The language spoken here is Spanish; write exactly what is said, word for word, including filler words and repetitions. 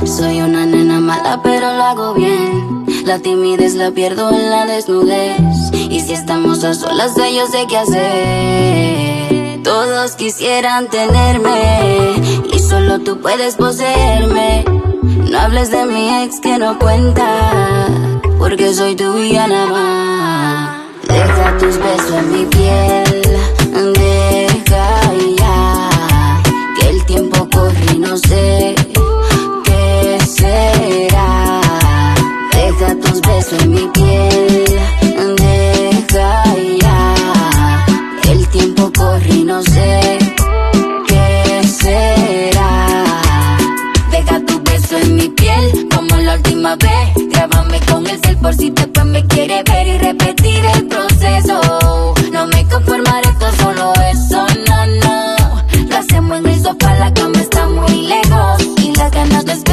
Soy una nena mala pero lo hago bien. La timidez la pierdo en la desnudez. Y si estamos a solas yo sé qué hacer. Todos quisieran tenerme y solo tú puedes poseerme. No hables de mi ex que no cuenta, porque soy tuya nada más. Deja tus besos en mi piel, deja ya, que el tiempo corre y no sé qué será. Deja tus besos en mi piel, deja ya, el tiempo corre y no sé qué será. Deja tu beso en mi piel como la última vez. Grábame con el cel por si después me quiere ver y repetir el proceso. No me conformaré con solo eso, no, no. Lo hacemos en el sofá, la cama está muy lejos y las ganas de